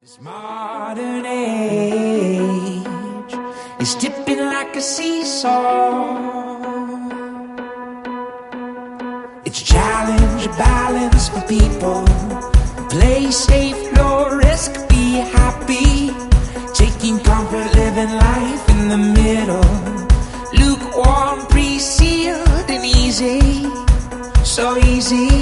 This modern age is dipping like a seesaw. It's challenge a balance for people. Play safe, low risk, be happy. Taking comfort, living life in the middle. Lukewarm, pre-sealed and easy. So easy.